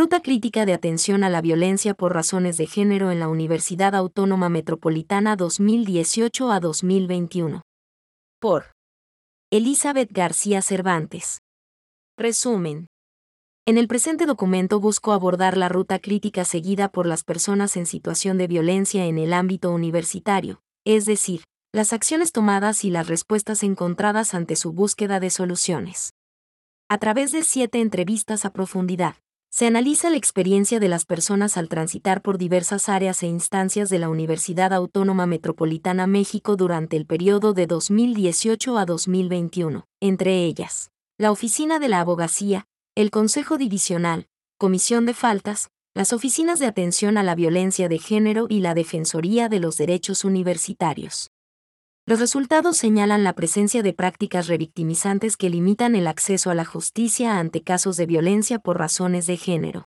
Ruta crítica de atención a la violencia por razones de género en la Universidad Autónoma Metropolitana 2018 a 2021. Por Elizabeth García Cervantes. Resumen. En el presente documento busco abordar la ruta crítica seguida por las personas en situación de violencia en el ámbito universitario, es decir, las acciones tomadas y las respuestas encontradas ante su búsqueda de soluciones. A través de 7 entrevistas a profundidad, se analiza la experiencia de las personas al transitar por diversas áreas e instancias de la Universidad Autónoma Metropolitana México durante el periodo de 2018 a 2021, entre ellas, la Oficina de la Abogacía, el Consejo Divisional, Comisión de Faltas, las Oficinas de Atención a la Violencia de Género y la Defensoría de los Derechos Universitarios. Los resultados señalan la presencia de prácticas revictimizantes que limitan el acceso a la justicia ante casos de violencia por razones de género.